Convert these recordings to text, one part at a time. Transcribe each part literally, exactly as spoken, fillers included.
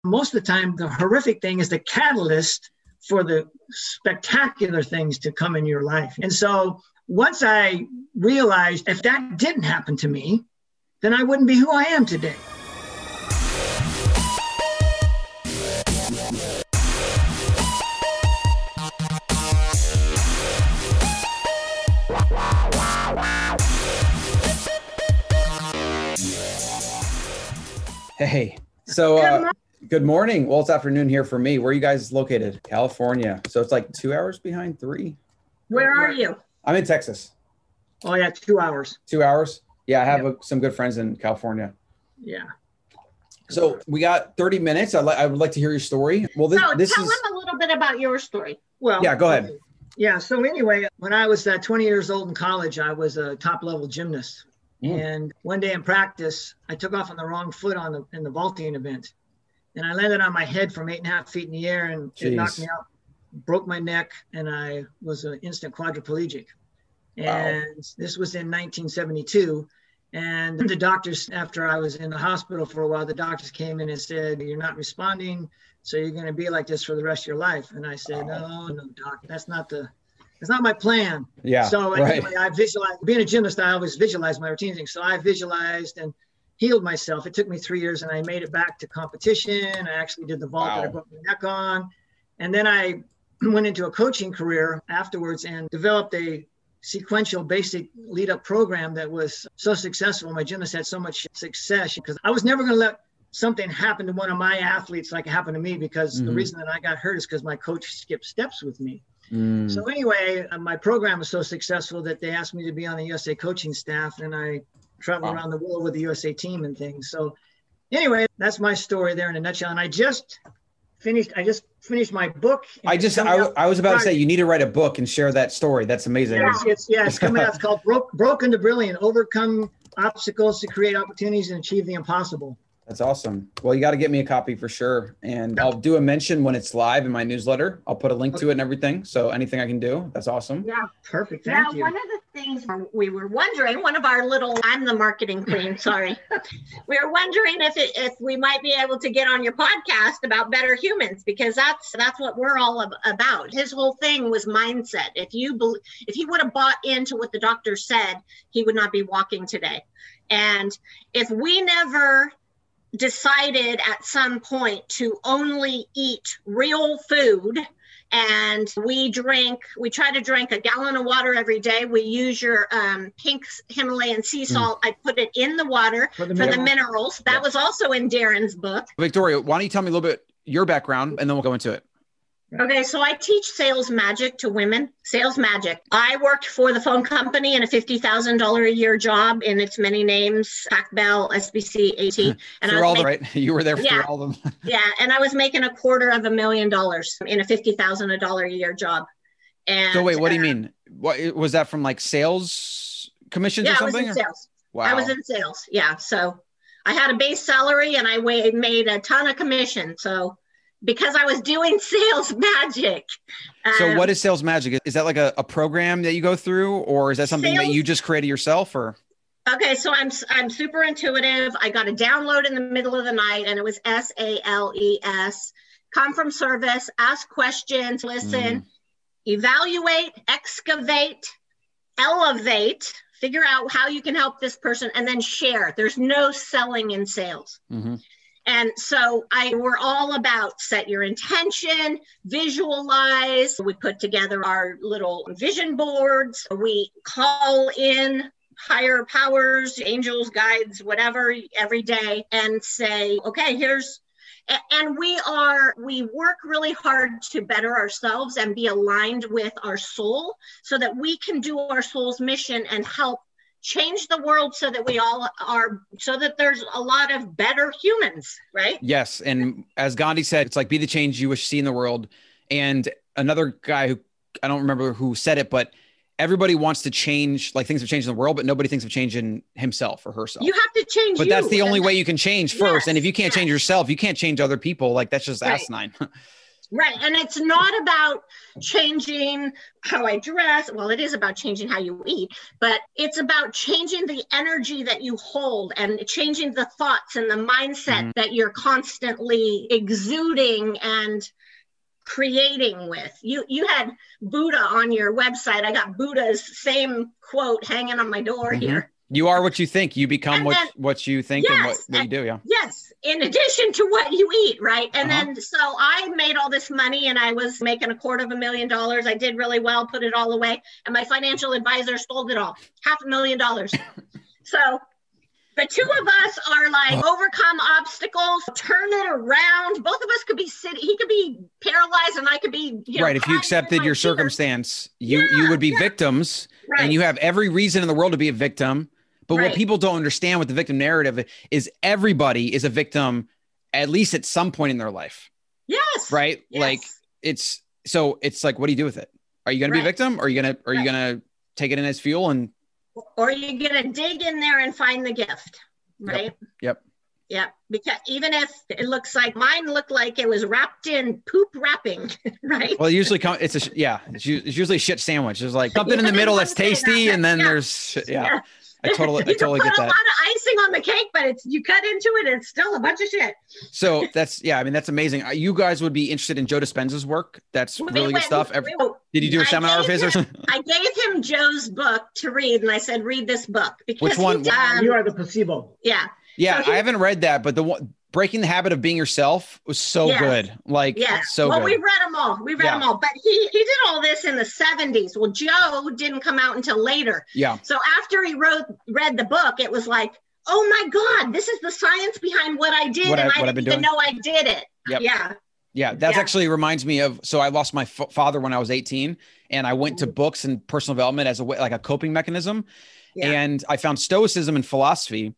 most of the time, the horrific thing is the catalyst for the spectacular things to come in your life. And so once I realized if that didn't happen to me, then I wouldn't be who I am today. Hey, so uh, good morning. Well, it's afternoon here for me. Where are you guys located? California. So it's like two hours behind three. Where are you? I'm in Texas. Oh yeah, two hours. Two hours. Yeah, I have Yep. a, some good friends in California. Yeah. So we got thirty minutes. I, li- I would like to hear your story. Well, this, so this tell is. them a little bit about your story. Well, Yeah, go ahead. Yeah. So anyway, when I was uh, twenty years old in college, I was a top level gymnast. Mm. And one day in practice, I took off on the wrong foot on the in the vaulting event, and I landed on my head from eight and a half feet in the air, and Jeez. it knocked me out, broke my neck, and I was an instant quadriplegic. Wow. And this was in nineteen seventy-two. And the doctors, after I was in the hospital for a while, the doctors came in and said, "You're not responding, so you're going to be like this for the rest of your life." And I said, "No, no, doc, that's not the, that's not my plan." Yeah. So right. anyway, I visualized, being a gymnast, I always visualize my routine things. So I visualized and healed myself. It took me three years and I made it back to competition. I actually did the vault Wow. that I broke my neck on. And then I went into a coaching career afterwards and developed a sequential basic lead up program that was so successful. My gymnasts had so much success because I was never going to let something happen to one of my athletes like it happened to me, because Mm-hmm. the reason that I got hurt is because my coach skipped steps with me. Mm. So anyway, uh, my program was so successful that they asked me to be on the U S A coaching staff, and I traveled Wow. around the world with the U S A team and things. So anyway, that's my story there in a nutshell. And I just finished, I just finished my book. and I it's just, coming I, out I was about to say, Friday. you need to write a book and share that story. That's amazing. It's, it's, yeah, it's coming out. It's called Broke, Broken to Brilliant, Overcome Obstacles to Create Opportunities and Achieve the Impossible. That's awesome. Well, you got to get me a copy for sure. And I'll do a mention when it's live in my newsletter. I'll put a link to it and everything. So anything I can do, that's awesome. Yeah. Perfect. Now, Thank you. one of the things we were wondering, one of our little, I'm the marketing queen, sorry. We were wondering if it, if we might be able to get on your podcast about better humans, because that's that's what we're all ab- about. His whole thing was mindset. If you bel if he would have bought into what the doctor said, he would not be walking today. And if we never decided at some point to only eat real food, and we drink, we try to drink a gallon of water every day. We use your um, pink Himalayan sea salt. I put it in the water For the for the minerals. minerals. That was also in Darren's book. Victoria, why don't you tell me a little bit your background and then we'll go into it. Okay, so I teach sales magic to women. Sales magic. I worked for the phone company in a fifty thousand dollars a year job in its many names, Pac Bell, S B C, AT. And I Through was all the, making- right? You were there for Yeah. all of them. Yeah, and I was making a quarter of a million dollars in a fifty thousand dollars a year job. And So wait, what do you uh, mean? What was that from, like sales commissions Yeah, or I was something? in or- sales. Wow. I was in sales. Yeah, so I had a base salary and I wa- made a ton of commission. So because I was doing sales magic. So um, what is sales magic? Is that like a, a program that you go through, or is that something that Sales- you just created yourself? Or Okay, so I'm I'm super intuitive. I got a download in the middle of the night, and it was S A L E S. Come from service, ask questions, listen, Mm. evaluate, excavate, elevate, figure out how you can help this person, and then share. There's no selling in sales. mm-hmm. And so I we're all about set your intention, visualize. We put together our little vision boards. We call in higher powers, angels, guides, whatever, every day and say, okay, here's, a- and we are, we work really hard to better ourselves and be aligned with our soul so that we can do our soul's mission and help change the world so that we all are, so that there's a lot of better humans, right? Yes. And as Gandhi said, it's like, be the change you wish to see in the world. And another guy who, I don't remember who said it, but everybody wants to change, like things have changed in the world, but nobody thinks of changing himself or herself. You have to change But you. that's the only And way you can change first. Yes, And if you can't yes. change yourself, you can't change other people. Like that's just Right. asinine. Right. And it's not about changing how I dress. Well, it is about changing how you eat, but it's about changing the energy that you hold and changing the thoughts and the mindset mm-hmm. that you're constantly exuding and creating with. You you had Buddha on your website. I got Buddha's same quote hanging on my door mm-hmm. here. You are what you think. You become and what then, what you think yes, and what, what and, you do. Yeah. Yes. In addition to what you eat, right? And uh-huh. then so I made all this money and I was making a quarter of a million dollars. I did really well, put it all away. And my financial advisor stole it all, half a million dollars. So the two of us are like overcome obstacles, turn it around. Both of us could be sitting, he could be paralyzed and I could be, you know, right. If you accepted your circumstance, you, yeah, you would be yeah. victims right. and you have every reason in the world to be a victim. But right. what people don't understand with the victim narrative is everybody is a victim, at least at some point in their life. Yes. Right. Yes. Like it's, so it's like, what do you do with it? Are you going right. to be a victim? Or are you going to, are right. you going to take it in as fuel and, or are you going to dig in there and find the gift? Right. Yep. Yep. Yeah, because even if it looks like mine looked like it was wrapped in poop wrapping, right? Well, it usually comes, it's a, yeah, it's, it's usually a shit sandwich. There's like something yeah, in the middle that's tasty. That, and then yeah. there's, yeah, yeah. I totally, I totally get that. You put a lot of icing on the cake, but it's, you cut into it, it's still a bunch of shit. So that's, yeah, I mean, that's amazing. You guys would be interested in Joe Dispenza's work. That's we really went, good stuff. Every, we, did you do a I seminar of his him, or something? I gave him Joe's book to read and I said, read this book. Because Which one? He, um, You Are the Placebo. Yeah. Yeah, so he, I haven't read that, but the one, Breaking the Habit of Being Yourself was so yes. good. Like, yeah. so well, good. we read them all. We read yeah. them all. But he he did all this in the seventies. Well, Joe didn't come out until later. Yeah. So after he wrote, read the book, it was like, oh my God, this is the science behind what I did. What and I, I didn't even doing. know I did it. Yep. Yeah. Yeah. That yeah. actually reminds me of, so I lost my f- father when I was eighteen and I went to books and personal development as a way, like a coping mechanism. Yeah. And I found stoicism and philosophy.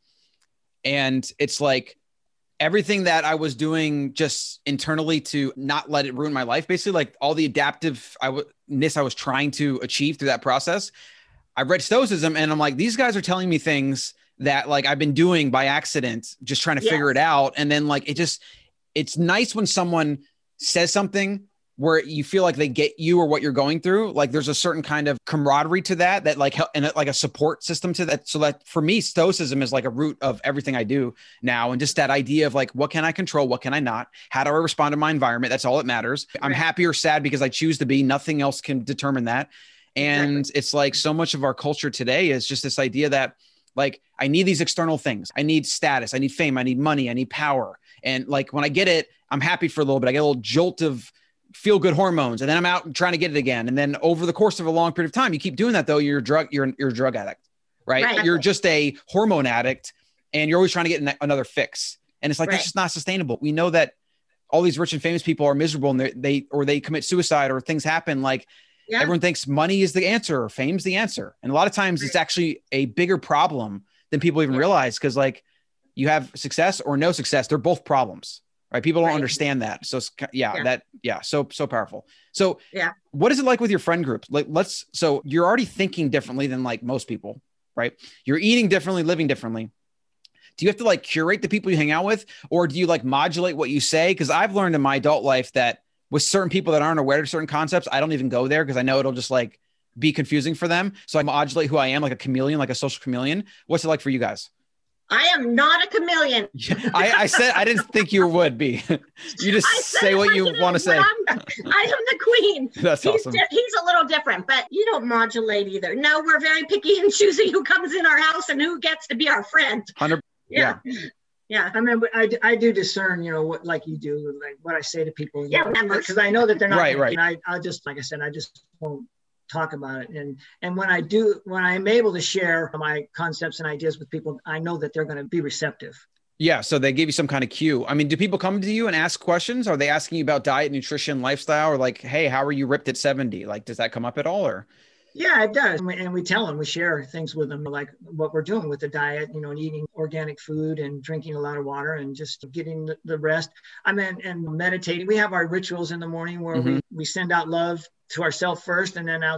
And it's like, everything that I was doing just internally to not let it ruin my life, basically like all the adaptiveness I was trying to achieve through that process. I read Stoicism and I'm like, these guys are telling me things that like I've been doing by accident, just trying to yes. figure it out. And then like, it just, it's nice when someone says something where you feel like they get you or what you're going through. Like there's a certain kind of camaraderie to that, that like, and like a support system to that. So that for me, stoicism is like a root of everything I do now. And just that idea of like, what can I control? What can I not? How do I respond to my environment? That's all that matters. Right. I'm happy or sad because I choose to be. Nothing else can determine that. And exactly. it's like so much of our culture today is just this idea that like, I need these external things. I need status. I need fame. I need money. I need power. And like, when I get it, I'm happy for a little bit. I get a little jolt of feel good hormones. And then I'm out trying to get it again. And then over the course of a long period of time, you keep doing that though. You're a drug, you're, you're a drug addict, right? right? You're just a hormone addict and you're always trying to get another fix. And it's like, right. that's just not sustainable. We know that all these rich and famous people are miserable and they, they or they commit suicide or things happen. Like yeah. everyone thinks money is the answer or fame's the answer. And a lot of times right. it's actually a bigger problem than people even yeah. realize. Cause like you have success or no success. They're both problems. Right. People don't right. understand that. So yeah, yeah, that, yeah. So, so powerful. So yeah. what is it like with your friend group? Like, let's, so you're already thinking differently than like most people, right? You're eating differently, living differently. Do you have to like curate the people you hang out with, or do you like modulate what you say? Cause I've learned in my adult life that with certain people that aren't aware of certain concepts, I don't even go there. Cause I know it'll just like be confusing for them. So I modulate who I am, like a chameleon, like a social chameleon. What's it like for you guys? I am not a chameleon. I, I said, I didn't think you would be. You just say what you want to say. I'm, I am the queen. That's he's awesome. Di- he's a little different, but you don't modulate either. No, we're very picky and choosy who comes in our house and who gets to be our friend. one hundred Yeah. Yeah. Yeah. I mean, I, I do discern, you know, what, like you do, like what I say to people. Yeah. Because I know that they're not. Right, right. And I, I just, like I said, I just won't talk about it. And and when I do, when I'm able to share my concepts and ideas with people, I know that they're going to be receptive. Yeah. So they give you some kind of cue. I mean, do people come to you and ask questions? Are they asking you about diet, nutrition, lifestyle, or like, hey, how are you ripped at seventy? Like, does that come up at all? Or yeah, it does. And we, and we tell them, we share things with them, like what we're doing with the diet, you know, and eating organic food and drinking a lot of water and just getting the, the rest. I mean, and meditating. We have our rituals in the morning where mm-hmm. we, we send out love to ourselves first and then out to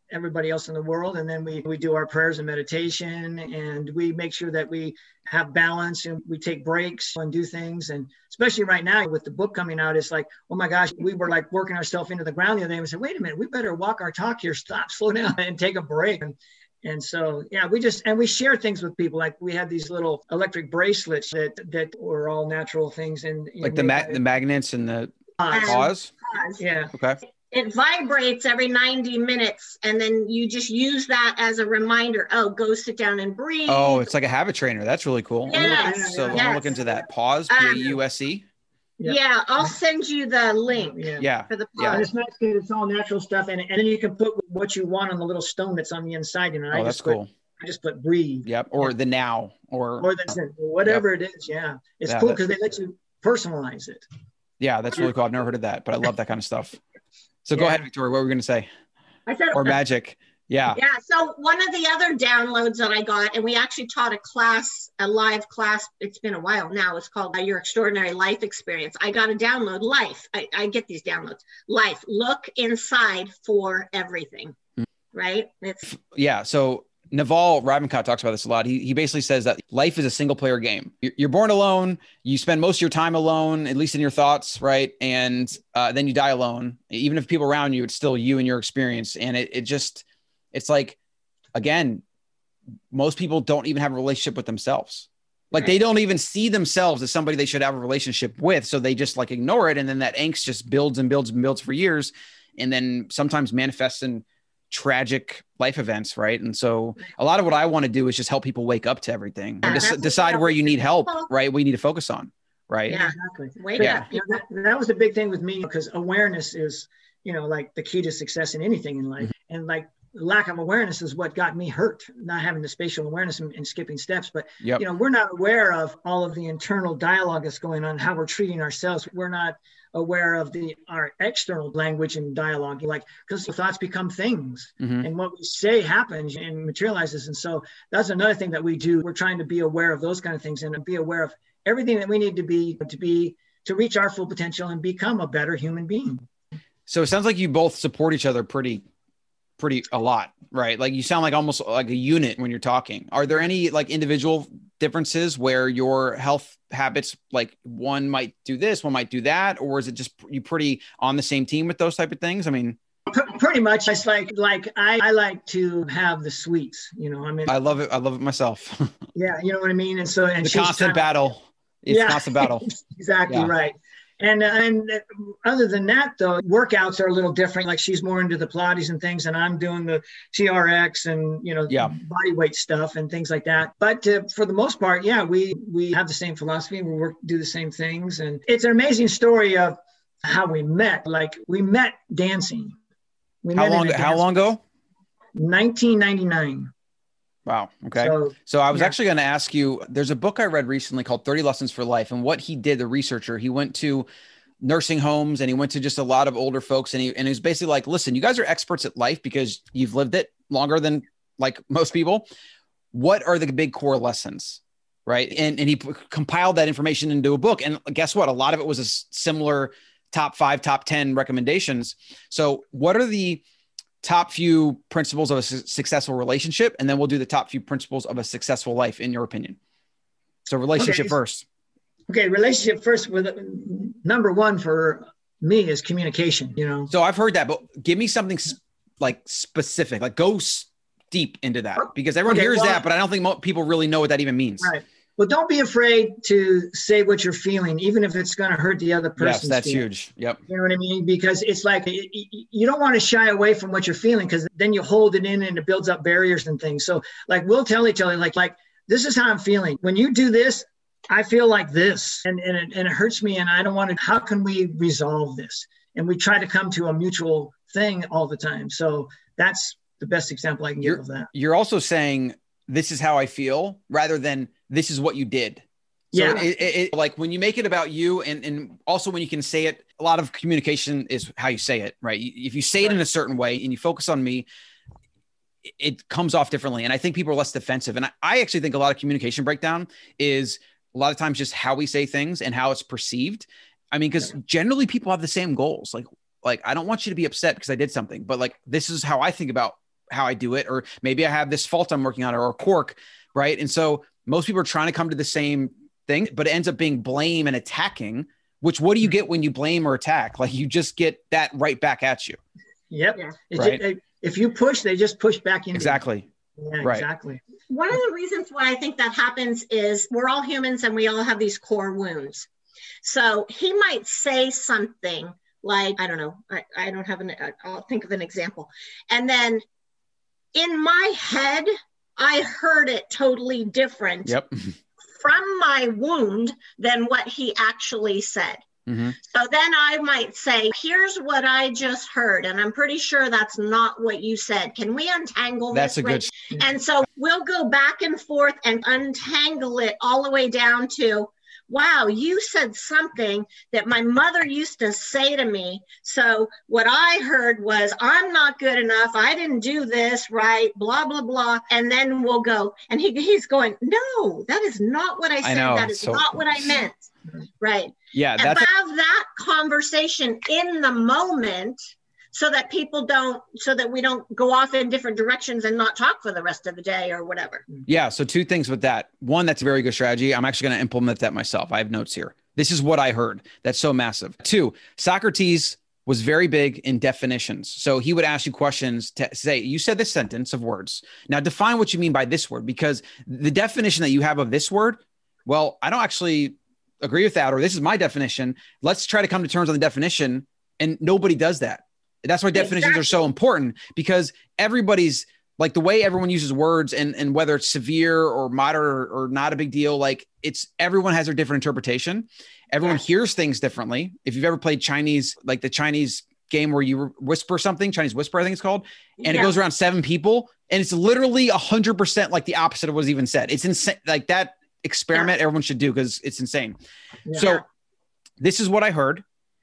everybody else in the world. And then we, we do our prayers and meditation, and we make sure that we have balance and we take breaks and do things. And especially right now with the book coming out, it's like, oh my gosh, we were like working ourselves into the ground the other day. And we said, wait a minute, we better walk our talk here, stop, slow down and take a break. And, and so, yeah, we just, and we share things with people. Like we have these little electric bracelets that, that were all natural things. And like know, the, ma- the magnets and the pause. pause. Yeah. Okay. It vibrates every ninety minutes, and then you just use that as a reminder. Oh, go sit down and breathe. Oh, it's like a habit trainer. That's really cool. Yes. So yes. I'll look into that. Pause, P A U S E. Yeah. yeah, I'll send you the link. Yeah, yeah. for the pause. Yeah. And it's nice because it's all natural stuff, and, and then you can put what you want on the little stone that's on the inside. You know, oh, I that's just put, cool. I just put breathe. Yep. Or yeah. the now, or or the whatever yep. it is. Yeah, it's yeah, cool because they let you personalize it. Yeah, that's really cool. I've never heard of that, but I love that kind of stuff. So yeah. Go ahead, Victoria. What were we going to say? I said, or magic. Yeah. Yeah. So one of the other downloads that I got, and we actually taught a class, a live class. It's been a while now. It's called uh, Your Extraordinary Life Experience. I got a download. Life. I, I get these downloads. Life. Look inside for everything. Mm-hmm. Right. It's yeah. So Naval Ravikant talks about this a lot. He he basically says that life is a single player game. You're born alone. You spend most of your time alone, at least in your thoughts, right? And uh, then you die alone. Even if people around you, it's still you and your experience. And it it just, it's like, again, most people don't even have a relationship with themselves. Like right. They don't even see themselves as somebody they should have a relationship with. So they just like ignore it. And then that angst just builds and builds and builds for years. And then sometimes manifests in tragic life events, right? And so a lot of what I want to do is just help people wake up to everything and yeah, des- decide where you need help, right? We need to focus on, right? Yeah, exactly. Wake yeah. up. You know, that, that was the big thing with me, because awareness is, you know, like the key to success in anything in life. Mm-hmm. And like lack of awareness is what got me hurt, not having the spatial awareness and, and skipping steps. But, yep. you know, we're not aware of all of the internal dialogue that's going on, how we're treating ourselves. We're not aware of the our external language and dialogue, like, because the thoughts become things, mm-hmm. and what we say happens and materializes. And so that's another thing that we do. We're trying to be aware of those kind of things and be aware of everything that we need to be to be to reach our full potential and become a better human being. So it sounds like you both support each other pretty pretty a lot, right? Like you sound like almost like a unit when you're talking. Are there any like individual differences where your health habits, like one might do this, one might do that, or is it just you pretty on the same team with those type of things? I mean, pretty much. It's like like I, I like to have the sweets, you know. I mean, I love it. I love it myself. Yeah, you know what I mean. And so and the she's constant kinda, battle. It's yeah, constant battle. Exactly yeah. right. And and other than that, though, workouts are a little different. Like she's more into the Pilates and things, and I'm doing the T R X and, you know, yeah. body weight stuff and things like that. But uh, for the most part, yeah, we we have the same philosophy. We work do the same things, and it's an amazing story of how we met. Like we met dancing. We how met long? How long ago? nineteen ninety-nine. Wow. Okay. So, so I was yeah. actually going to ask you, there's a book I read recently called thirty Lessons for Life. And what he did, the researcher, he went to nursing homes and he went to just a lot of older folks. And he, and he was basically like, listen, you guys are experts at life because you've lived it longer than like most people. What are the big core lessons? Right. And, and he p- compiled that information into a book. And guess what? A lot of it was a s- similar top five, top ten recommendations. So what are the top few principles of a su- successful relationship? And then we'll do the top few principles of a successful life, in your opinion. So relationship okay. first. Okay. Relationship first with number one for me is communication, you know? So I've heard that, but give me something sp- like specific, like go s- deep into that, because everyone okay, hears well, that, but I don't think mo- people really know what that even means. Right. Well, don't be afraid to say what you're feeling, even if it's going to hurt the other person. Yes, that's feeling. huge. Yep. You know what I mean? Because it's like, you don't want to shy away from what you're feeling, because then you hold it in and it builds up barriers and things. So like, we'll tell each other, like, like, this is how I'm feeling. When you do this, I feel like this, and, and, it, and it hurts me. And I don't want to, how can we resolve this? And we try to come to a mutual thing all the time. So that's the best example I can give You're, of that. You're also saying, this is how I feel, rather than this is what you did. So yeah. It, it, it, like when you make it about you, and, and also when you can say it, a lot of communication is how you say it, right? If you say it right. in a certain way and you focus on me, it comes off differently. And I think people are less defensive. And I, I actually think a lot of communication breakdown is a lot of times just how we say things and how it's perceived. I mean, because generally people have the same goals. Like, like, I don't want you to be upset because I did something, but like, this is how I think about how I do it, or maybe I have this fault I'm working on, or a quirk, right? And so most people are trying to come to the same thing, but it ends up being blame and attacking, which what do you get when you blame or attack? Like you just get that right back at you. Yep. Yeah. Right? Just, if you push, they just push back into Exactly. you. Yeah, Right. exactly. One of the reasons why I think that happens is we're all humans and we all have these core wounds. So he might say something like, I don't know, I, I don't have an, I'll think of an example. And then in my head, I heard it totally different Yep. from my wound than what he actually said. Mm-hmm. So then I might say, here's what I just heard. And I'm pretty sure that's not what you said. Can we untangle That's this? a good. Right? And so we'll go back and forth and untangle it all the way down to, wow, you said something that my mother used to say to me. So what I heard was, I'm not good enough. I didn't do this right, blah, blah, blah. And then we'll go, and he, he's going, no, that is not what I said. I know, that is so- not what I meant. Right. Yeah. And That's have that conversation in the moment so that people don't, so that we don't go off in different directions and not talk for the rest of the day or whatever. Yeah. So two things with that. One, that's a very good strategy. I'm actually going to implement that myself. I have notes here. This is what I heard. That's so massive. Two, Socrates was very big in definitions. So he would ask you questions to say, you said this sentence of words. Now define what you mean by this word, because the definition that you have of this word, well, I don't actually agree with that, or this is my definition. Let's try to come to terms on the definition. And nobody does that. That's why definitions exactly. are so important, because everybody's like the way everyone uses words, and, and whether it's severe or moderate or, or not a big deal, like it's, everyone has their different interpretation. Everyone yes. hears things differently. If you've ever played Chinese, like the Chinese game where you whisper something, Chinese whisper, I think it's called, and yeah. it goes around seven people and it's literally a hundred percent like the opposite of what was even said. It's insane. Like that experiment yeah. everyone should do, because it's insane. Yeah. So this is what I heard.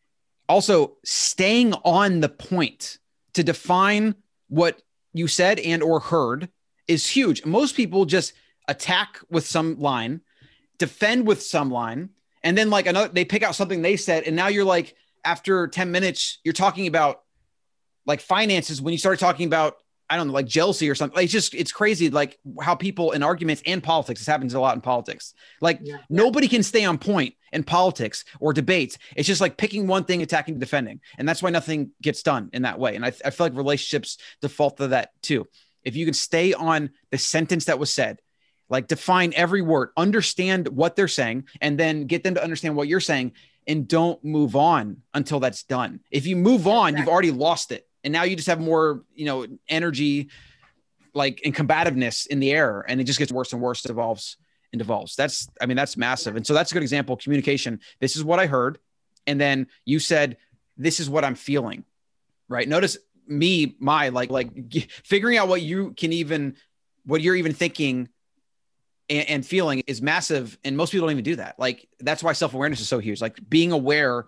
Also, staying on the point to define what you said and or heard is huge. Most people just attack with some line, defend with some line, and then like another, they pick out something they said. And now you're like, after ten minutes, you're talking about like finances when you started talking about, I don't know, like jealousy or something. Like, it's just, it's crazy. Like how people in arguments and politics, this happens a lot in politics. Like yeah. nobody can stay on point in politics or debates. It's just like picking one thing, attacking, defending. And that's why nothing gets done in that way. And I, I feel like relationships default to that too. If you can stay on the sentence that was said, like define every word, understand what they're saying, and then get them to understand what you're saying, and don't move on until that's done. If you move on, exactly. you've already lost it. And now you just have more, you know, energy, like, and combativeness in the air, and it just gets worse and worse. It evolves and devolves. That's, I mean, that's massive. And so that's a good example of communication. This is what I heard. And then you said, this is what I'm feeling, right? Notice me, my, like, like g- figuring out what you can even, what you're even thinking and, and feeling is massive. And most people don't even do that. Like, that's why self-awareness is so huge. Like being aware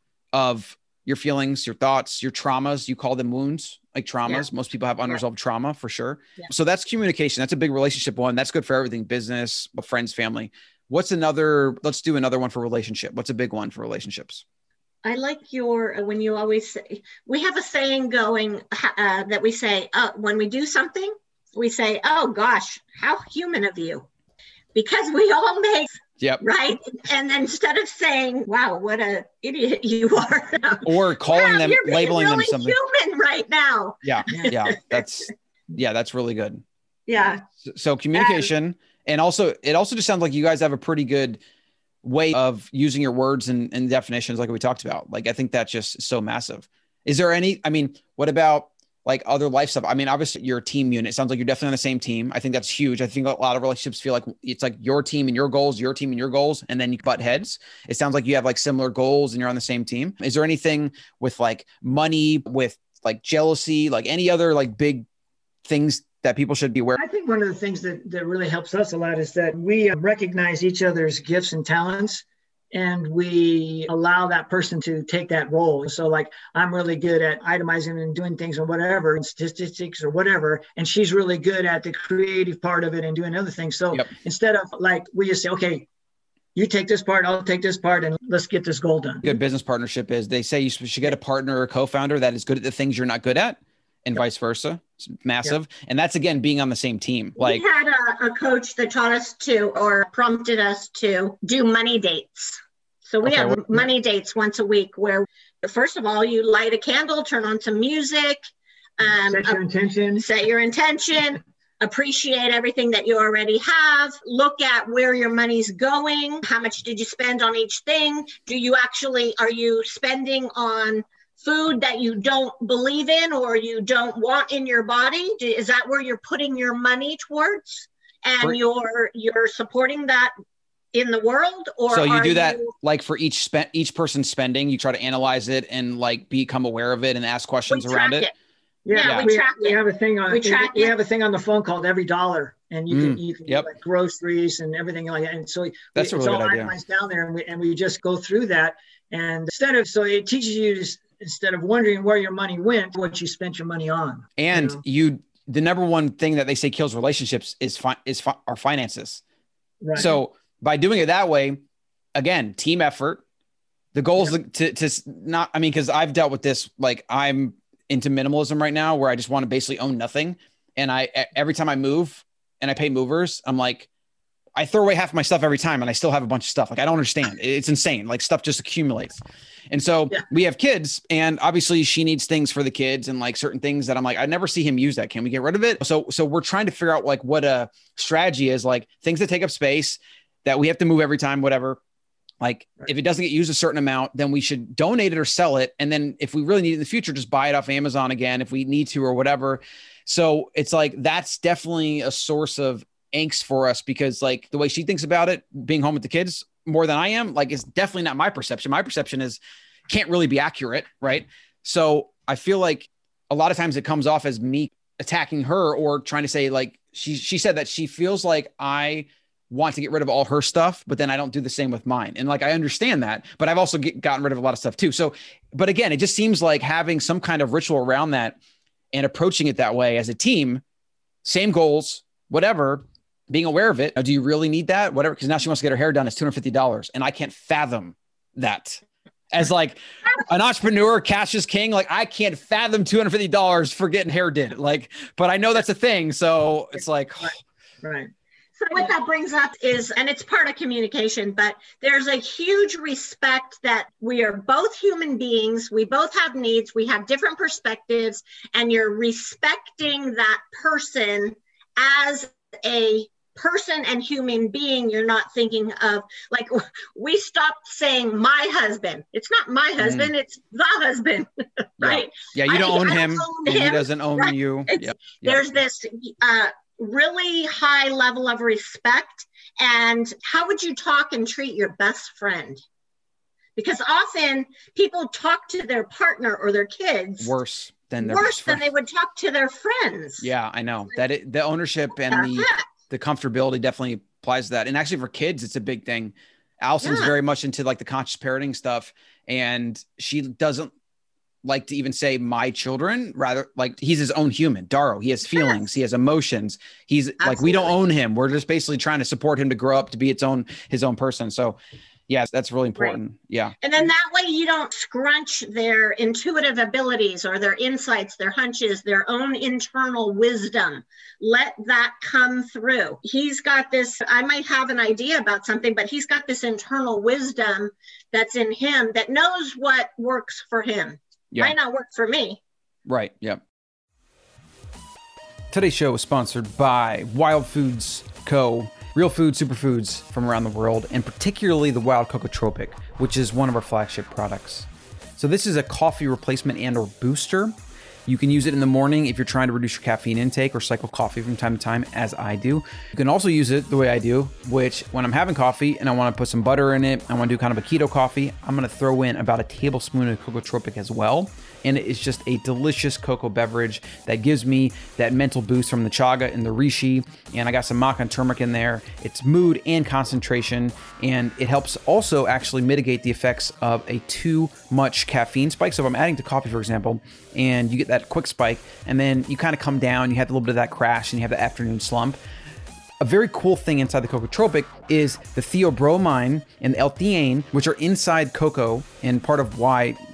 of your feelings, your thoughts, your traumas, you call them wounds, like traumas. Yeah. Most people have unresolved yeah. trauma for sure. Yeah. So that's communication. That's a big relationship one. That's good for everything, business, friends, family. What's another, let's do another one for relationship. What's a big one for relationships? I like your, when you always say, we have a saying going uh, that we say, uh, when we do something, we say, oh gosh, how human of you. Because we all make Yep. Right. And then instead of saying, wow, what a idiot you are. Or calling wow, them, you're being labeling really them something. Human right now. Yeah. Yeah. That's, yeah, that's really good. Yeah. So, so communication. Um, and also, it also just sounds like you guys have a pretty good way of using your words and, and definitions like we talked about. Like, I think that's just so massive. Is there any, I mean, what about like other life stuff? I mean, obviously you're a team unit. It sounds like you're definitely on the same team. I think that's huge. I think a lot of relationships feel like it's like your team and your goals, your team and your goals, and then you butt heads. It sounds like you have like similar goals and you're on the same team. Is there anything with like money, with like jealousy, like any other like big things that people should be aware of? I think one of the things that, that really helps us a lot is that we recognize each other's gifts and talents, and we allow that person to take that role. So like, I'm really good at itemizing and doing things or whatever, and statistics or whatever. And she's really good at the creative part of it and doing other things. So yep. instead of like, we just say, okay, you take this part, I'll take this part, and let's get this goal done. Good business partnership is they say you should get a partner or co-founder that is good at the things you're not good at. and vice versa. It's massive. Yep. And that's, again, being on the same team. Like we had a, a coach that taught us to, or prompted us to do money dates. So we okay, have well, money dates once a week where, first of all, you light a candle, turn on some music. Um, set your intention. Set your intention. Appreciate everything that you already have. Look at where your money's going. How much did you spend on each thing? Do you actually, are you spending on food that you don't believe in or you don't want in your body? Is that where you're putting your money towards? And right. you're you're supporting that in the world? Or so you do that you, like for each spent each person's spending, you try to analyze it and like become aware of it and ask questions around it. it. Yeah, yeah, we, we, track we it. have a thing on we, we, we have a thing on the phone called Every Dollar, and you mm, can you can yep. do like groceries and everything like that. And so that's we, a it's really all good idea. itemized down there, and we and we just go through that. And instead of so it teaches you to, instead of wondering where your money went, what you spent your money on. And you, know? you the number one thing that they say kills relationships is fi- is fi- our finances. Right. So by doing it that way, again, team effort. The goal is yep. to to not. I mean, because I've dealt with this. Like I'm into minimalism right now where I just want to basically own nothing. And I, every time I move and I pay movers, I'm like, I throw away half of my stuff every time and I still have a bunch of stuff. Like, I don't understand. It's insane. Like stuff just accumulates. And so yeah. we have kids and obviously she needs things for the kids and like certain things that I'm like, I never see him use that. Can we get rid of it? So, so we're trying to figure out like what a strategy is, like things that take up space that we have to move every time, whatever. Like right. if it doesn't get used a certain amount, then we should donate it or sell it. And then if we really need it in the future, just buy it off Amazon again, if we need to or whatever. So it's like, that's definitely a source of angst for us because like the way she thinks about it, being home with the kids more than I am, like it's definitely not my perception. My perception is can't really be accurate. Right. So I feel like a lot of times it comes off as me attacking her or trying to say like, she, she said that she feels like I want to get rid of all her stuff, but then I don't do the same with mine. And like, I understand that, but I've also get, gotten rid of a lot of stuff too. So, but again, it just seems like having some kind of ritual around that and approaching it that way as a team, same goals, whatever, being aware of it. Now, do you really need that? Whatever. Cause now she wants to get her hair done. It's two hundred fifty dollars. And I can't fathom that as like an entrepreneur, cash is king. Like I can't fathom two hundred fifty dollars for getting hair did. Like, but I know that's a thing. So it's like, right. right. So what that brings up is, and it's part of communication, but there's a huge respect that we are both human beings. We both have needs. We have different perspectives, and you're respecting that person as a person and human being. You're not thinking of like, we stopped saying my husband. It's not my husband. Mm. It's the husband, right? Yeah, yeah you don't I, own I him. Don't own him. He doesn't own right? you. Yep. Yep. There's this, uh, really high level of respect. And how would you talk and treat your best friend? Because often people talk to their partner or their kids worse than their worse than they would talk to their friends. Yeah, I know that it, the ownership and the the comfortability definitely applies to that. And actually for kids, it's a big thing. Allison's yeah. very much into like the conscious parenting stuff, and she doesn't like to even say my children, rather like he's his own human. Daro, he has feelings, yes. he has emotions. He's Absolutely. Like, we don't own him. We're just basically trying to support him to grow up to be its own, his own person. So yes, that's really important. Right. Yeah. And then that way you don't scrunch their intuitive abilities or their insights, their hunches, their own internal wisdom. Let that come through. He's got this, I might have an idea about something, but he's got this internal wisdom that's in him that knows what works for him. Yeah. Might not work for me. Right. Yep. Today's show is sponsored by Wild Foods Co. Real food, superfoods from around the world, and particularly the Wild Cocotropic, which is one of our flagship products. So this is a coffee replacement and or booster. You can use it in the morning if you're trying to reduce your caffeine intake or cycle coffee from time to time, as I do. You can also use it the way I do, which when I'm having coffee and I want to put some butter in it, I want to do kind of a keto coffee, I'm going to throw in about a tablespoon of Cocotropic as well. And it is just a delicious cocoa beverage that gives me that mental boost from the chaga and the reishi. And I got some maca and turmeric in there. It's mood and concentration. And it helps also actually mitigate the effects of a too much caffeine spike. So if I'm adding to coffee, for example, and you get that quick spike, and then you kind of come down, you have a little bit of that crash, and you have the afternoon slump. A very cool thing inside the Cocotropic is the theobromine and the L-theanine, which are inside cocoa, and part of why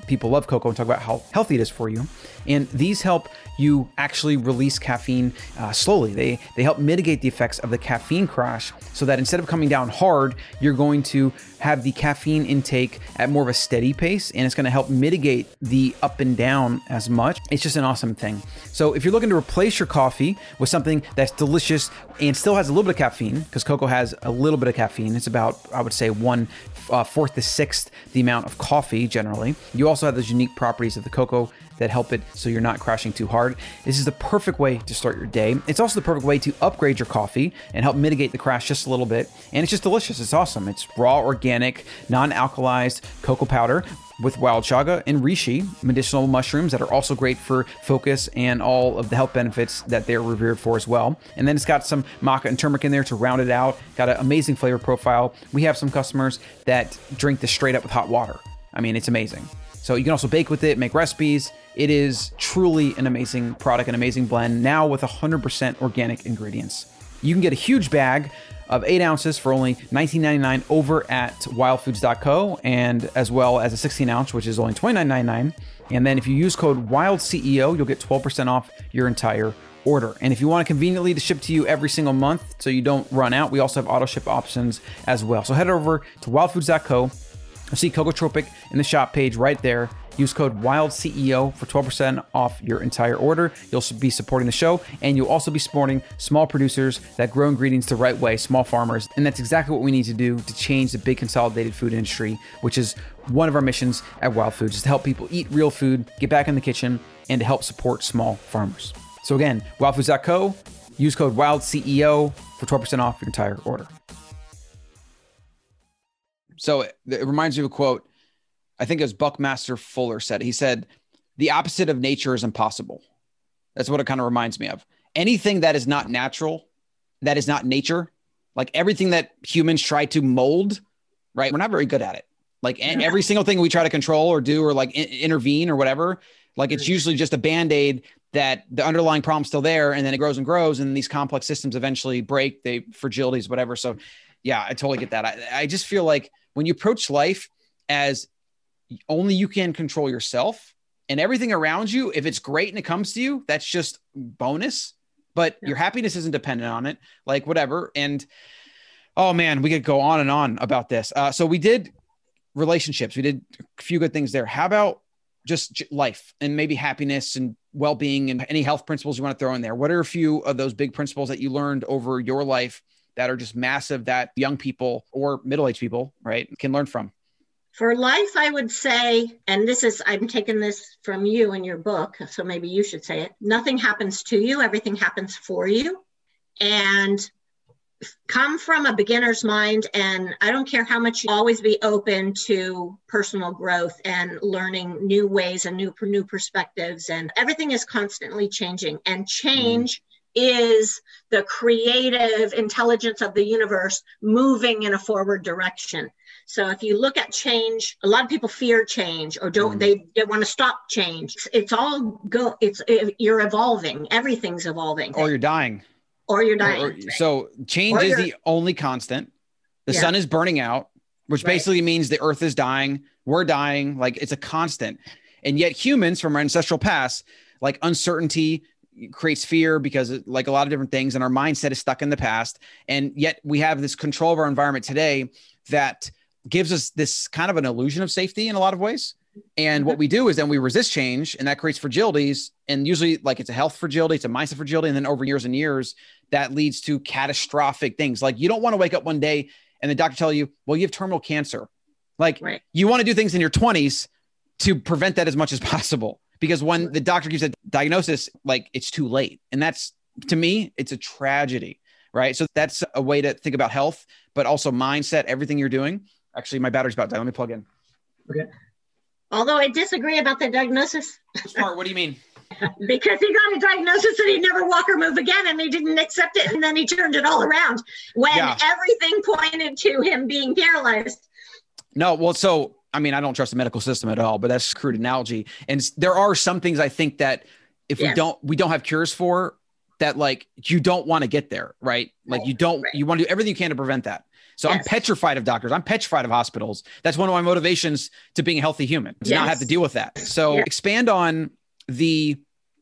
people love cocoa and talk about how healthy it is for you. And these help you actually release caffeine uh, slowly. They they help mitigate the effects of the caffeine crash so that instead of coming down hard, you're going to have the caffeine intake at more of a steady pace, and it's going to help mitigate the up and down as much. It's just an awesome thing. So if you're looking to replace your coffee with something that's delicious and still has a little bit of caffeine, because cocoa has a little bit of caffeine, it's about, I would say, one uh, fourth to sixth the amount of coffee generally. You also have those unique properties of the cocoa that help it so you're not crashing too hard. This is the perfect way to start your day. It's also the perfect way to upgrade your coffee and help mitigate the crash just a little bit. And it's just delicious. It's awesome. It's raw, organic, non-alkalized cocoa powder with wild chaga and reishi, medicinal mushrooms that are also great for focus and all of the health benefits that they're revered for as well. And then it's got some maca and turmeric in there to round it out. Got an amazing flavor profile. We have some customers that drink this straight up with hot water. I mean, it's amazing. So you can also bake with it, make recipes. It is truly an amazing product, an amazing blend, now with one hundred percent organic ingredients. You can get a huge bag of eight ounces for only nineteen ninety-nine over at wild foods dot co, and as well as a sixteen ounce, which is only twenty-nine ninety-nine. And then if you use code WILDCEO, you'll get twelve percent off your entire order. And if you want it conveniently to ship to you every single month so you don't run out, we also have auto ship options as well. So head over to wild foods dot co. You'll see Cocotropic in the shop page right there. Use code WILDCEO for twelve percent off your entire order. You'll be supporting the show, and you'll also be supporting small producers that grow ingredients the right way, small farmers. And that's exactly what we need to do to change the big consolidated food industry, which is one of our missions at Wild Foods, is to help people eat real food, get back in the kitchen, and to help support small farmers. So again, wild foods dot co, use code WILDCEO for twelve percent off your entire order. So it reminds me of a quote. I think it was Buckmaster Fuller said. He said, "The opposite of nature is impossible." That's what it kind of reminds me of. Anything that is not natural, that is not nature, like everything that humans try to mold, right? We're not very good at it. Like yeah. every single thing we try to control or do or like in- intervene or whatever, like it's usually just a Band-Aid that the underlying problem's still there, and then it grows and grows, and these complex systems eventually break, they fragilities, whatever. So yeah, I totally get that. I, I just feel like when you approach life as only you can control yourself and everything around you, if it's great and it comes to you, that's just bonus, but yeah. your happiness isn't dependent on it, like whatever. And oh man, we could go on and on about this. Uh, so we did relationships. We did a few good things there. How about just life and maybe happiness and well-being and any health principles you want to throw in there? What are a few of those big principles that you learned over your life that are just massive that young people or middle-aged people, right, can learn from? For life, I would say, and this is, I'm taking this from you in your book, so maybe you should say it. Nothing happens to you. Everything happens for you. And come from a beginner's mind. And I don't care how much you always be open to personal growth and learning new ways and new, new perspectives. And everything is constantly changing, and change mm. is the creative intelligence of the universe moving in a forward direction. So if you look at change, a lot of people fear change or don't, mm. they, they want to stop change. It's, it's all go, it's, it, you're evolving. Everything's evolving. Or you're dying. Or you're dying. Or, or, so change or is the only constant. The yeah. sun is burning out, which right. basically means the earth is dying. We're dying. Like it's a constant. And yet humans from our ancestral past, like uncertainty creates fear because it, like a lot of different things, and our mindset is stuck in the past. And yet we have this control of our environment today that gives us this kind of an illusion of safety in a lot of ways. And what we do is then we resist change, and that creates fragilities. And usually like it's a health fragility, it's a mindset fragility. And then over years and years, that leads to catastrophic things. Like you don't want to wake up one day and the doctor tell you, well, you have terminal cancer. Like right. you want to do things in your twenties to prevent that as much as possible. Because when the doctor gives a diagnosis, like it's too late. And that's, to me, it's a tragedy, right? So that's a way to think about health, but also mindset, everything you're doing. Actually, my battery's about to die. Let me plug in. Okay. Although I disagree about the diagnosis. Smart, what do you mean? Because he got a diagnosis that he'd never walk or move again, and he didn't accept it. And then he turned it all around when yeah. everything pointed to him being paralyzed. No, well, so, I mean, I don't trust the medical system at all, but that's a crude analogy. And there are some things I think that if yes. we don't, we don't have cures for, that like, you don't want to get there, right? Like you don't, right. you want to do everything you can to prevent that. So yes. I'm petrified of doctors. I'm petrified of hospitals. That's one of my motivations to being a healthy human, to yes. not have to deal with that. So yes. expand on the,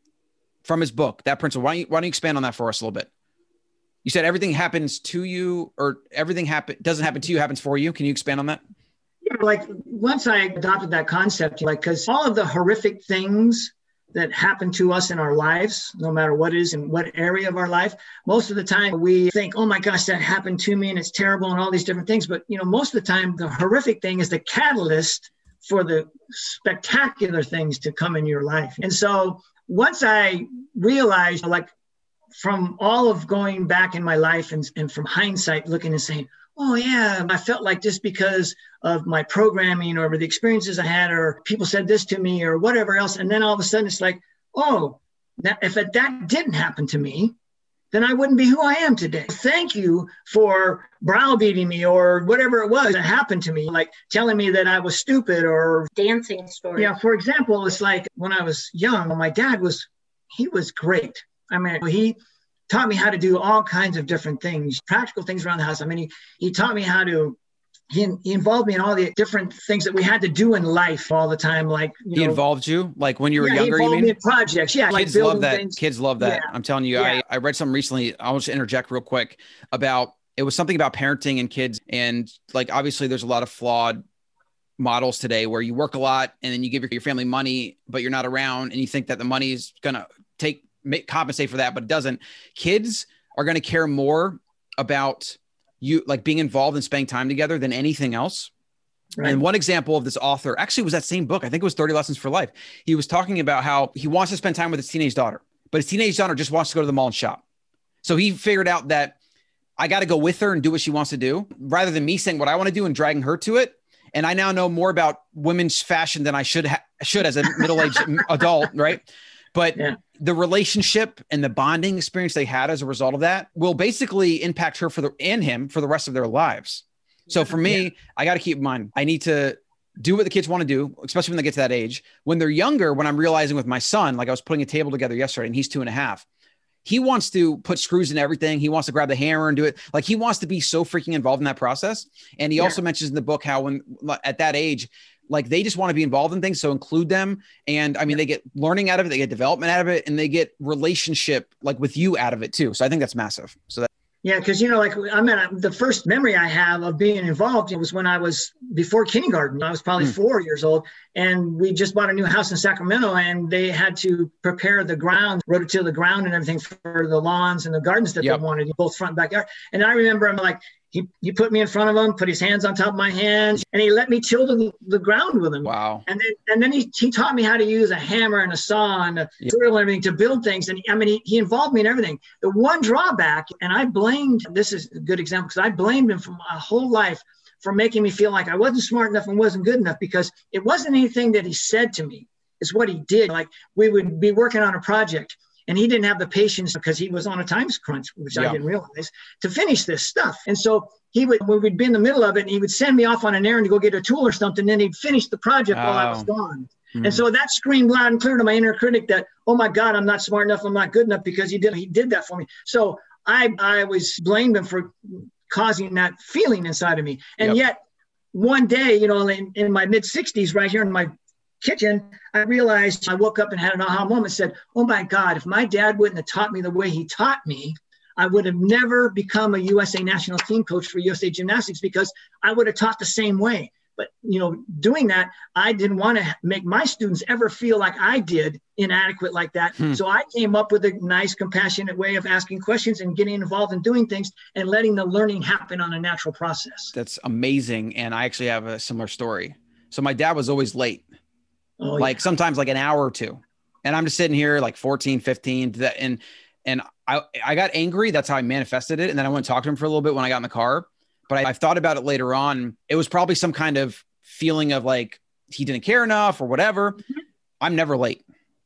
from his book, that principle. Why don't you, why don't you expand on that for us a little bit? You said everything happens to you, or everything happen doesn't happen to you, happens for you. Can you expand on that? Yeah, like once I adopted that concept, like, because all of the horrific things that happen to us in our lives, no matter what it is in what area of our life, most of the time we think, oh my gosh, that happened to me and it's terrible and all these different things. But, you know, most of the time the horrific thing is the catalyst for the spectacular things to come in your life. And so once I realized, like, from all of going back in my life and, and from hindsight looking and saying, oh yeah, I felt like just because of my programming or the experiences I had, or people said this to me or whatever else. And then all of a sudden it's like, oh, that, if that didn't happen to me, then I wouldn't be who I am today. Thank you for browbeating me or whatever it was that happened to me, like telling me that I was stupid or dancing story. Yeah. For example, it's like when I was young, my dad was, he was great. I mean, he taught me how to do all kinds of different things, practical things around the house. I mean, he, he taught me how to, he, he involved me in all the different things that we had to do in life all the time. Like, you he know, involved you like when you were yeah, younger, he involved you mean? me in projects. Yeah. Kids like love that. Things. Kids love that. Yeah. I'm telling you, yeah. I, I read something recently. I'll just interject real quick about, it was something about parenting and kids. And like, obviously there's a lot of flawed models today where you work a lot and then you give your, your family money, but you're not around and you think that the money is going to take, make, compensate for that, but it doesn't. Kids are going to care more about you, like being involved and spending time together than anything else. Right. And one example of this author actually was that same book. I think it was thirty Lessons for Life. He was talking about how he wants to spend time with his teenage daughter, but his teenage daughter just wants to go to the mall and shop. So he figured out that I got to go with her and do what she wants to do rather than me saying what I want to do and dragging her to it. And I now know more about women's fashion than I should ha- should as a middle-aged adult. Right. But yeah. the relationship and the bonding experience they had as a result of that will basically impact her for the and him for the rest of their lives. So for me, yeah. I got to keep in mind, I need to do what the kids want to do, especially when they get to that age. When they're younger, when I'm realizing with my son, like I was putting a table together yesterday and he's two and a half, he wants to put screws in everything. He wants to grab the hammer and do it. Like he wants to be so freaking involved in that process. And he yeah. also mentions in the book how when at that age, like they just want to be involved in things. So include them. And I mean, they get learning out of it, they get development out of it, and they get relationship like with you out of it too. So I think that's massive. So that. Yeah. Cause you know, like I mean, the first memory I have of being involved, it was when I was before kindergarten. I was probably mm. four years old and we just bought a new house in Sacramento and they had to prepare the ground, rototill the ground and everything for the lawns and the gardens that yep. they wanted, both front and backyard. And I remember I'm like, He he put me in front of him, put his hands on top of my hands, and he let me till the, the ground with him. Wow. And then and then he he taught me how to use a hammer and a saw and a yep. drill and everything to build things. And I mean, he, he involved me in everything. The one drawback, and I blamed, this is a good example, because I blamed him for my whole life for making me feel like I wasn't smart enough and wasn't good enough, because it wasn't anything that he said to me. It's what he did. Like we would be working on a project. And he didn't have the patience because he was on a time crunch, which yeah. I didn't realize, to finish this stuff. And so he would, when we'd be in the middle of it, and he would send me off on an errand to go get a tool or something, and then he'd finish the project oh. while I was gone. Mm-hmm. And so that screamed loud and clear to my inner critic that, oh my God, I'm not smart enough. I'm not good enough because he did, he did that for me. So I, I was blamed him for causing that feeling inside of me. And yep. yet one day, you know, in, in my mid sixties, right here in my kitchen, I realized, I woke up and had an aha moment, said, oh my God, if my dad wouldn't have taught me the way he taught me, I would have never become a U S A national team coach for U S A Gymnastics, because I would have taught the same way. But, you know, doing that, I didn't want to make my students ever feel like I did inadequate like that. Hmm. So I came up with a nice, compassionate way of asking questions and getting involved in doing things and letting the learning happen on a natural process. That's amazing. And I actually have a similar story. So my dad was always late. Oh, like yeah. sometimes like an hour or two. And I'm just sitting here like fourteen, fifteen and, and I, I got angry. That's how I manifested it. And then I went to talk to him for a little bit when I got in the car, but I, I've thought about it later on. It was probably some kind of feeling of like, he didn't care enough or whatever. Mm-hmm. I'm never late.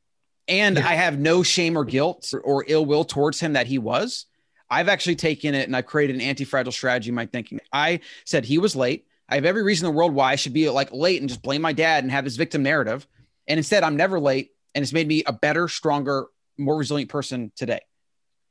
And yeah. I have no shame or guilt or, or ill will towards him that he was. I've actually taken it and I've created an anti-fragile strategy in my thinking. I said he was late. I have every reason in the world why I should be like late and just blame my dad and have this victim narrative. And instead I'm never late. And it's made me a better, stronger, more resilient person today.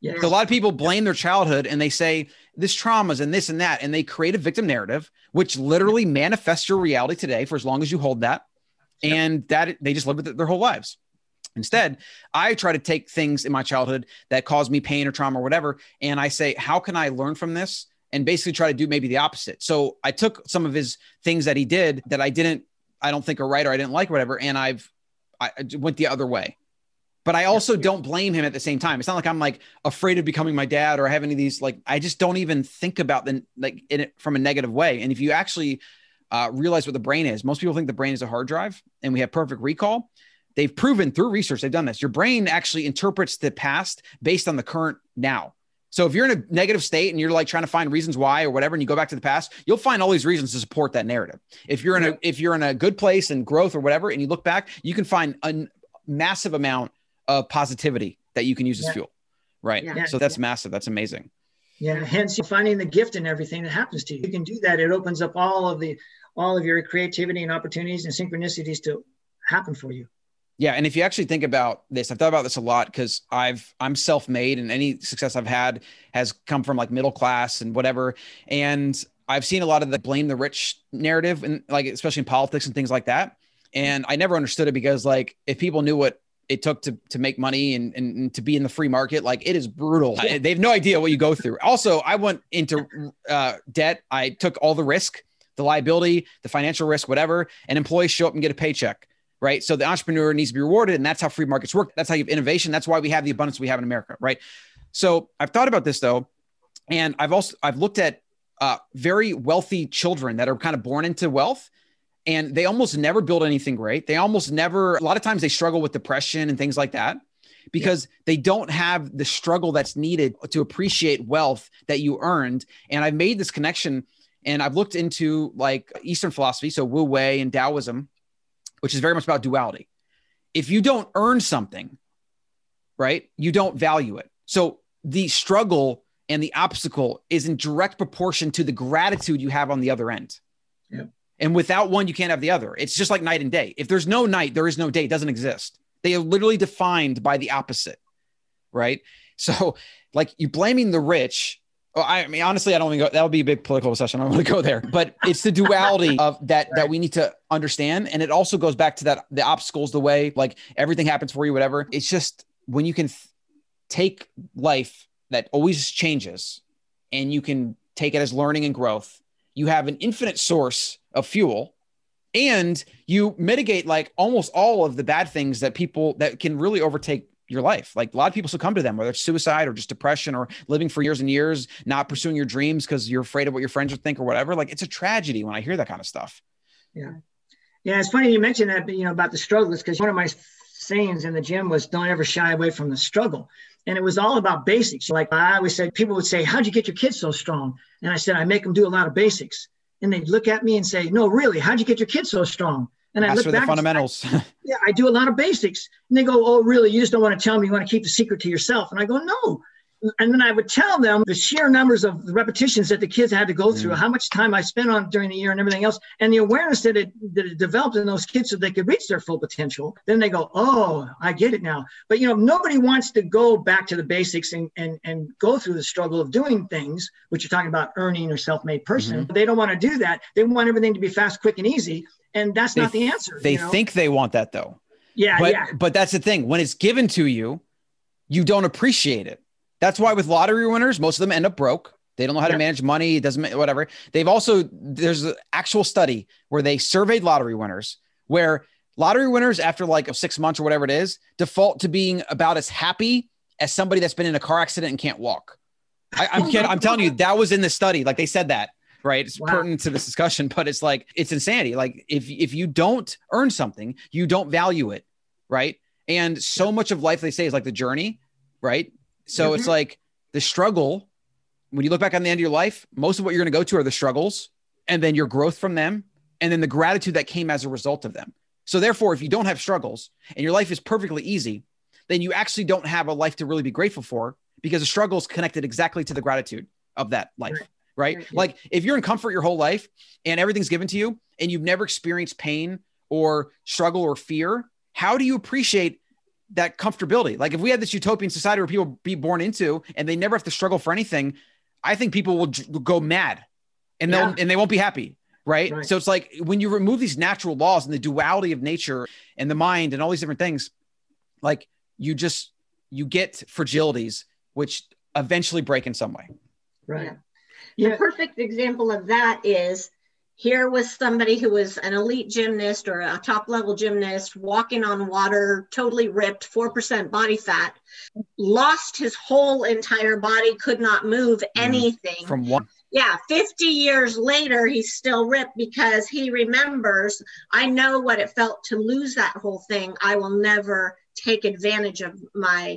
Yes. So a lot of people blame their childhood and they say this traumas and this and that, and they create a victim narrative, which literally manifests your reality today for as long as you hold that. Yep. And that they just live with it their whole lives. Instead, I try to take things in my childhood that caused me pain or trauma or whatever. And I say, how can I learn from this? And basically try to do maybe the opposite. So I took some of his things that he did that I didn't, I don't think are right, or I didn't like, or whatever. And I've, I went the other way. But I also don't blame him at the same time. It's not like I'm like afraid of becoming my dad or I have any of these, like, I just don't even think about the, like in it from a negative way. And if you actually uh, realize what the brain is, most people think the brain is a hard drive and we have perfect recall. They've proven through research, they've done this. Your brain actually interprets the past based on the current now. So if you're in a negative state and you're like trying to find reasons why or whatever, and you go back to the past, you'll find all these reasons to support that narrative. If you're in a, if you're in a good place and growth or whatever, and you look back, you can find a massive amount of positivity that you can use as yeah. fuel. Right. Yeah. So that's yeah. massive. That's amazing. Yeah. Hence finding the gift in everything that happens to you. You can do that. It opens up all of the, all of your creativity and opportunities and synchronicities to happen for you. Yeah. And if you actually think about this, I've thought about this a lot because I've, I'm self-made and any success I've had has come from like middle class and whatever. And I've seen a lot of the blame the rich narrative and like, especially in politics and things like that. And I never understood it because like, if people knew what it took to, to make money and, and, and to be in the free market, like it is brutal. Yeah. They have no idea what you go through. Also, I went into uh, debt. I took all the risk, the liability, the financial risk, whatever, and employees show up and get a paycheck. Right. So the entrepreneur needs to be rewarded. And that's how free markets work. That's how you have innovation. That's why we have the abundance we have in America. Right. So I've thought about this though. And I've also, I've looked at uh, very wealthy children that are kind of born into wealth and they almost never build anything great. They almost never, a lot of times they struggle with depression and things like that because yeah. they don't have the struggle that's needed to appreciate wealth that you earned. And I've made this connection and I've looked into like Eastern philosophy. So Wu Wei and Taoism, which is very much about duality. If you don't earn something, right, you don't value it. So the struggle and the obstacle is in direct proportion to the gratitude you have on the other end. Yep. And without one, you can't have the other. It's just like night and day. If there's no night, there is no day. It doesn't exist. They are literally defined by the opposite, right? So like you blaming the rich, Oh, I mean, honestly, I don't even go, that would be a big political session. I don't want to go there, but it's the duality of that, right. that we need to understand. And it also goes back to that, the obstacles, the way, like everything happens for you, whatever. It's just when you can th- take life that always changes and you can take it as learning and growth, you have an infinite source of fuel and you mitigate like almost all of the bad things that people that can really overtake your life. Like a lot of people succumb to them, whether it's suicide or just depression or living for years and years, not pursuing your dreams because you're afraid of what your friends would think or whatever. Like it's a tragedy when I hear that kind of stuff. Yeah. Yeah. It's funny you mentioned that, you know, about the struggles, because one of my sayings in the gym was don't ever shy away from the struggle. And it was all about basics. Like I always said, people would say, how'd you get your kids so strong? And I said, I make them do a lot of basics. And they'd look at me and say, no, really, how'd you get your kids so strong? And I look back, the fundamentals. And say, yeah, I do a lot of basics. And they go, oh, really? You just don't want to tell me. You want to keep the secret to yourself. And I go, no. And then I would tell them the sheer numbers of the repetitions that the kids had to go through, mm. how much time I spent on during the year and everything else, and the awareness that it, that it developed in those kids so they could reach their full potential. Then they go, oh, I get it now. But, you know, nobody wants to go back to the basics and, and, and go through the struggle of doing things, which you're talking about earning or self-made person. Mm-hmm. They don't want to do that. They want everything to be fast, quick, and easy. And that's they, not the answer. They you know? think they want that though. Yeah, but, yeah. But that's the thing. When it's given to you, you don't appreciate it. That's why with lottery winners, most of them end up broke. They don't know how yeah. to manage money. It doesn't, whatever. They've also, there's an actual study where they surveyed lottery winners, where lottery winners after like six months or whatever it is, default to being about as happy as somebody that's been in a car accident and can't walk. I, I'm kidding. I'm telling you, that was in the study. Like they said that. Right. It's wow. pertinent to this discussion, but it's like, it's insanity. Like if, if you don't earn something, you don't value it. Right. And so much of life, they say, is like the journey. Right. So mm-hmm. it's like the struggle, when you look back on the end of your life, most of what you're going to go to are the struggles and then your growth from them. And then the gratitude that came as a result of them. So therefore, if you don't have struggles and your life is perfectly easy, then you actually don't have a life to really be grateful for, because the struggle is connected exactly to the gratitude of that life. Right. Right? Right. Like if you're in comfort your whole life and everything's given to you and you've never experienced pain or struggle or fear, how do you appreciate that comfortability. Like if we had this utopian society where people be born into and they never have to struggle for anything, I think people will j- go mad and they'll, yeah. and they won't be happy. Right? right. So it's like when you remove these natural laws and the duality of nature and the mind and all these different things, like you just, you get fragilities, which eventually break in some way. Right. Yeah. Yeah. The perfect example of that is here was somebody who was an elite gymnast or a top level gymnast walking on water, totally ripped, four percent body fat, lost his whole entire body, could not move anything. From one. Yeah, fifty years later, he's still ripped because he remembers, I know what it felt to lose that whole thing. I will never take advantage of my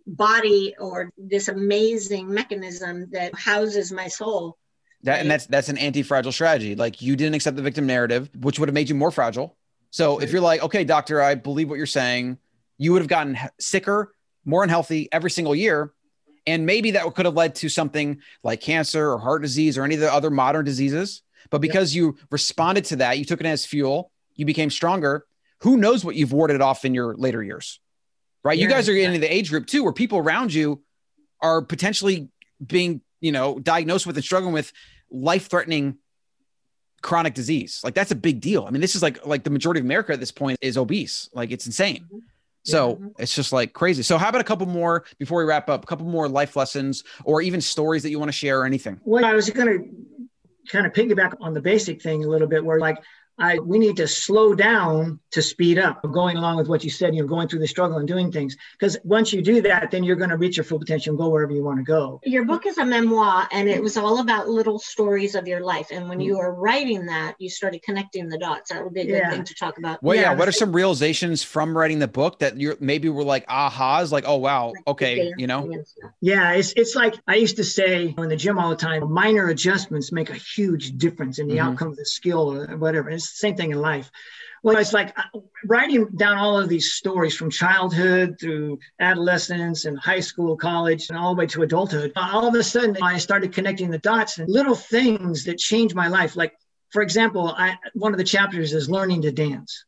body or this amazing mechanism that houses my soul. That, and that's that's an anti-fragile strategy. Like you didn't accept the victim narrative, which would have made you more fragile. So if you're like, okay, doctor, I believe what you're saying, you would have gotten sicker, more unhealthy every single year. And maybe that could have led to something like cancer or heart disease or any of the other modern diseases. But because yep. you responded to that, you took it as fuel, you became stronger. Who knows what you've warded off in your later years, right? Yeah, you guys are getting into the age group too, where people around you are potentially being, you know, diagnosed with and struggling with life-threatening chronic disease. Like that's a big deal. I mean, this is like, like the majority of America at this point is obese. Like it's insane. Mm-hmm. So yeah. it's just like crazy. So how about a couple more before we wrap up, a couple more life lessons or even stories that you want to share or anything? Well, I was going to kind of piggyback on the basic thing a little bit where like, I, we need to slow down to speed up, going along with what you said, you know, going through the struggle and doing things. Because once you do that, then you're going to reach your full potential and go wherever you want to go. Your book is a memoir, and it was all about little stories of your life. And when you were writing that, you started connecting the dots. That would be a good yeah. thing to talk about. Well, yeah. yeah. What are some realizations from writing the book that you maybe were like ahas, like, oh, wow, okay, you know? Yeah, it's it's like I used to say in the gym all the time, minor adjustments make a huge difference in the mm-hmm. outcome of the skill or whatever. It's the same thing in life. Well, it's like writing down all of these stories from childhood through adolescence and high school, college, and all the way to adulthood. All of a sudden, I started connecting the dots and little things that changed my life. Like, for example, I, one of the chapters is learning to dance.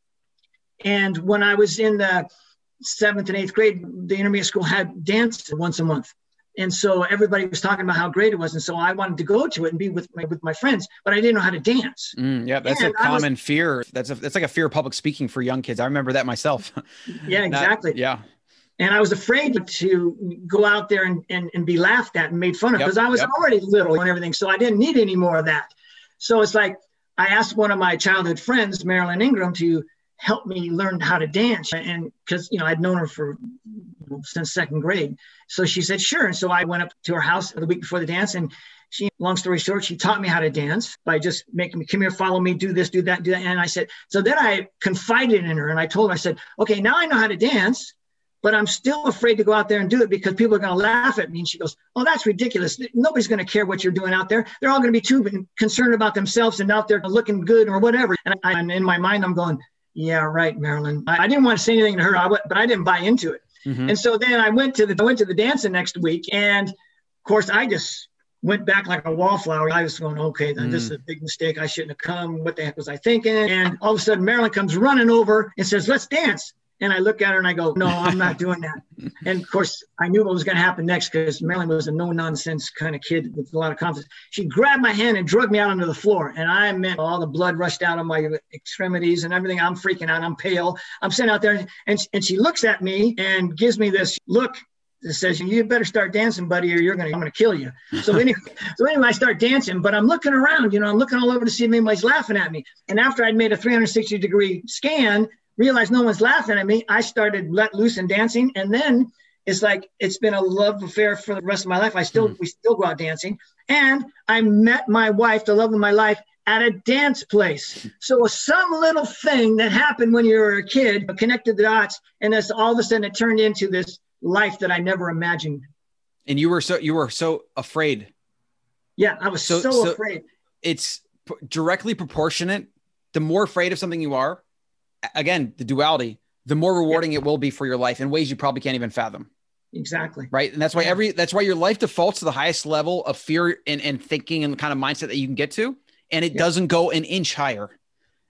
And when I was in the seventh and eighth grade, the intermediate school had dance once a month. And so everybody was talking about how great it was. And so I wanted to go to it and be with my, with my friends, but I didn't know how to dance. Mm, yeah, that's and a common was, fear. That's a, that's like a fear of public speaking for young kids. I remember that myself. Yeah, exactly. Not, yeah. And I was afraid to go out there and, and, and be laughed at and made fun of because yep, I was yep. already little and everything. So I didn't need any more of that. So it's like, I asked one of my childhood friends, Marilyn Ingram, to help me learn how to dance. And because, you know, I'd known her for since second grade. So she said, sure. And so I went up to her house the week before the dance, and she, long story short, she taught me how to dance by just making me, come here, follow me, do this, do that, do that. And I said, so then I confided in her and I told her, I said, okay, now I know how to dance, but I'm still afraid to go out there and do it because people are going to laugh at me. And she goes, oh, that's ridiculous. Nobody's going to care what you're doing out there. They're all going to be too concerned about themselves and out there looking good or whatever. And I, and in my mind, I'm going, yeah, right, Marilyn. I, I didn't want to say anything to her, I, but I didn't buy into it. Mm-hmm. And so then I went to the I went to the dance the next week, and of course I just went back like a wallflower. I was going, okay, then mm. this is a big mistake. I shouldn't have come. What the heck was I thinking? And all of a sudden Marilyn comes running over and says, let's dance. And I look at her and I go, no, I'm not doing that. And of course, I knew what was going to happen next because Marilyn was a no-nonsense kind of kid with a lot of confidence. She grabbed my hand and dragged me out onto the floor. And I meant all the blood rushed out of my extremities and everything. I'm freaking out. I'm pale. I'm sitting out there. And, and she looks at me and gives me this look that says, you better start dancing, buddy, or you're going to, I'm going to kill you. So anyway, so anyway, I start dancing, but I'm looking around, you know, I'm looking all over to see if anybody's laughing at me. And after I'd made a three hundred sixty degree scan, realized no one's laughing at me, I started let loose and dancing. And then it's like, it's been a love affair for the rest of my life. I still, mm. we still go out dancing. And I met my wife, the love of my life, at a dance place. So some little thing that happened when you were a kid connected the dots. And that's all of a sudden it turned into this life that I never imagined. And you were so, you were so afraid. Yeah, I was so, so, so afraid. It's p- directly proportionate. The more afraid of something you are, again, the duality, the more rewarding yeah. it will be for your life in ways you probably can't even fathom. Exactly. Right. And that's why every, that's why your life defaults to the highest level of fear and, and thinking and the kind of mindset that you can get to. And it yeah. doesn't go an inch higher.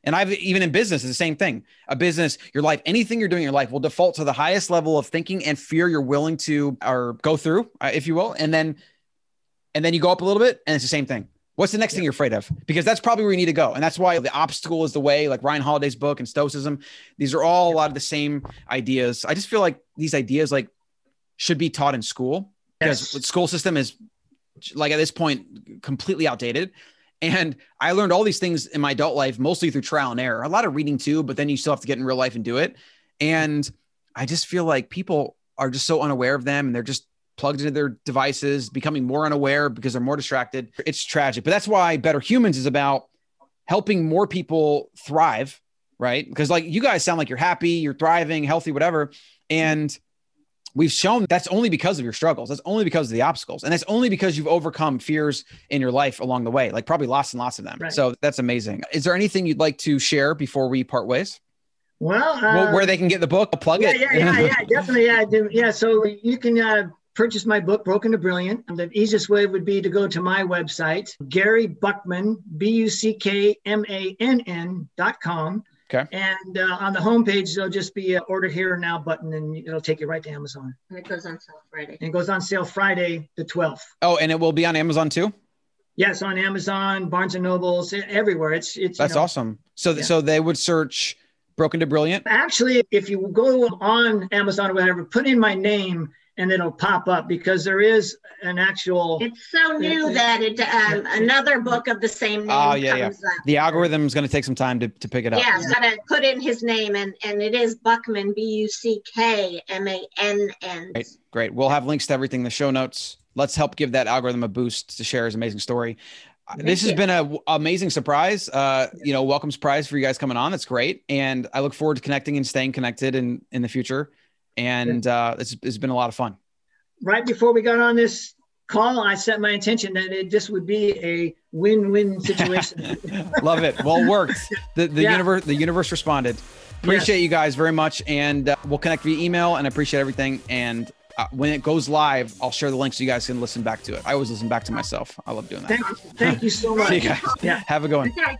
And I've even in business, it's the same thing. A business, your life, anything you're doing in your life will default to the highest level of thinking and fear you're willing to or go through, uh, if you will. And then, and then you go up a little bit and it's the same thing. What's the next yeah. thing you're afraid of? Because that's probably where you need to go. And that's why the obstacle is the way, like Ryan Holiday's book and Stoicism. These are all a lot of the same ideas. I just feel like these ideas like should be taught in school because yes. the school system is like at this point completely outdated. And I learned all these things in my adult life, mostly through trial and error, a lot of reading too, but then you still have to get in real life and do it. And I just feel like people are just so unaware of them and they're just plugged into their devices, becoming more unaware because they're more distracted. It's tragic, but that's why Better Humans is about helping more people thrive, right? Because like you guys sound like you're happy, you're thriving, healthy, whatever. And we've shown that's only because of your struggles. That's only because of the obstacles. And that's only because you've overcome fears in your life along the way, like probably lots and lots of them. Right. So that's amazing. Is there anything you'd like to share before we part ways? Well, uh, well where they can get the book, I'll plug yeah, it. Yeah, yeah, yeah, definitely. Yeah, yeah. So you can uh, purchase my book, Broken to Brilliant. The easiest way would be to go to my website, Gary Buckman, B U C K M A N N dot com. Okay. And uh, on the homepage, there'll just be an order here now button and it'll take you right to Amazon. And it goes on sale Friday. And it goes on sale Friday the twelfth. Oh, and it will be on Amazon too? Yes, on Amazon, Barnes and Nobles, everywhere. It's it's. That's you know, awesome. So yeah. so they would search Broken to Brilliant? Actually, if you go on Amazon or whatever, put in my name and it'll pop up because there is an actual. It's so new uh, that it um, another book of the same name oh, yeah, comes yeah. up. The algorithm is going to take some time to, to pick it up. Yeah, yeah. Got to put in his name and, and it is Buckman, B U C K M A N N. Great, great. We'll have links to everything in the show notes. Let's help give that algorithm a boost to share his amazing story. Thank this has you. been an amazing surprise, uh, you know, welcome surprise for you guys coming on. That's great. And I look forward to connecting and staying connected in, in the future. And uh, it's, it's been a lot of fun. Right before we got on this call, I set my intention that it just would be a win-win situation. Love it. Well worked. The, the yeah. universe, the universe responded. Appreciate yes. you guys very much. And uh, we'll connect via email and I appreciate everything. And uh, when it goes live, I'll share the link so you guys can listen back to it. I always listen back to myself. I love doing that. Thank you, Thank you so much. See you guys. Yeah. Have a good one. Okay.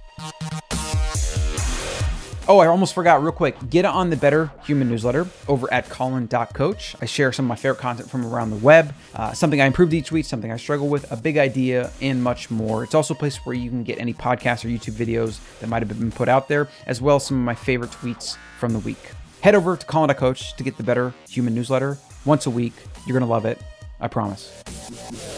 Oh, I almost forgot real quick. Get on the Better Human newsletter over at Colin dot coach. I share some of my favorite content from around the web, uh, something I improved each week, something I struggle with, a big idea, and much more. It's also a place where you can get any podcasts or YouTube videos that might have been put out there, as well as some of my favorite tweets from the week. Head over to Colin dot coach to get the Better Human newsletter once a week. You're going to love it. I promise.